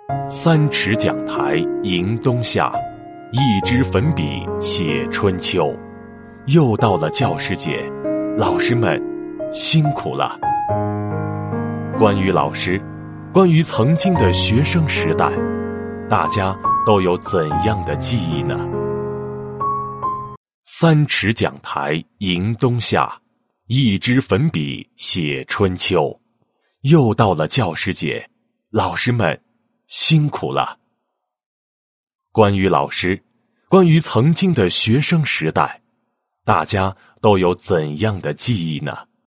3尺讲台迎冬夏，一支粉笔写春秋。又到了教师节，老师们辛苦了。关于老师，关于曾经的学生时代，大家都有怎样的记忆呢？3尺讲台迎冬夏，一支粉笔写春秋。又到了教师节，老师们辛苦了。关于老师，关于曾经的学生时代，大家都有怎样的记忆呢？